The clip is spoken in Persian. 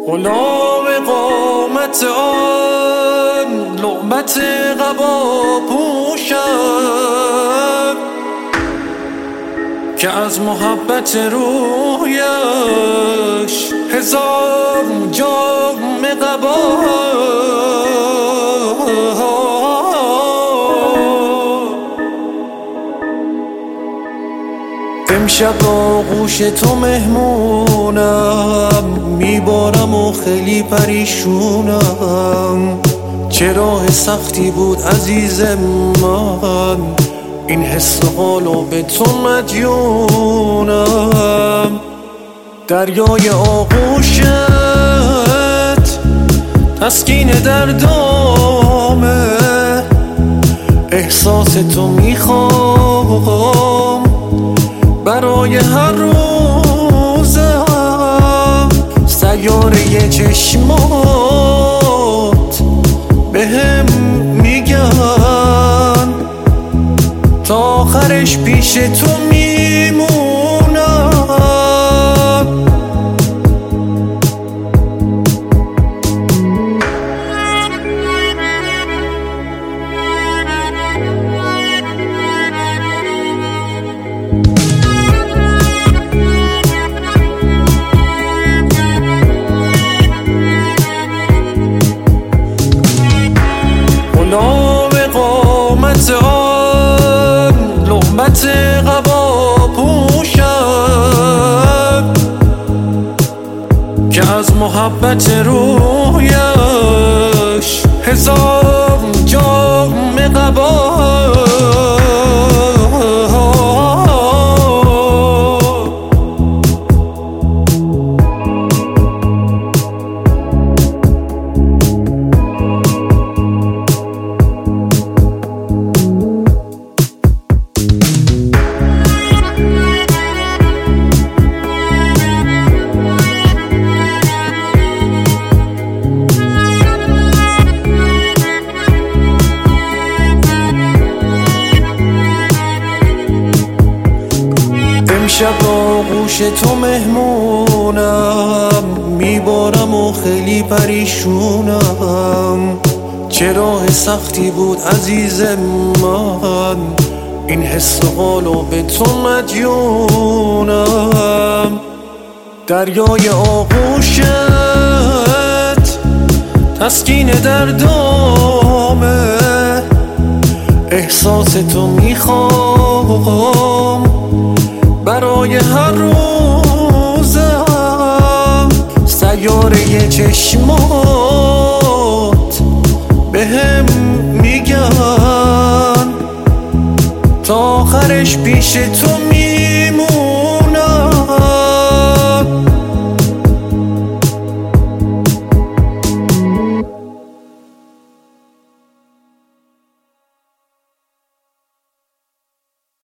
غلام قامت آن لعبت قبا پوشم که از محبت رویش هزار جام قبا. امشب آغوش تو مهمونم، میبارم و خیلی پریشونم. چه راه سختی بود عزیز من، این حس و حالو به تو مدیونم. دریای آغوشت تسکین دردامه، احساس تو میخوام برای هر روزم. سیاره چشمات بهم میگن تا آخرش پیش تو میمونم. غلام قامت آن لعبت قبا پوشم که از محبت رویش هزار جام قبا. امشب آغوش تو مهمونم، میبارم و خیلی پریشونم. چه راه سختی بود عزیز من، این حس و حالو به تو مدیونم. دریای آغوشت تسکین دردامه، احساس تو میخوام برای هر روزم. سیاره چشمات بهم میگن تا آخرش پیش تو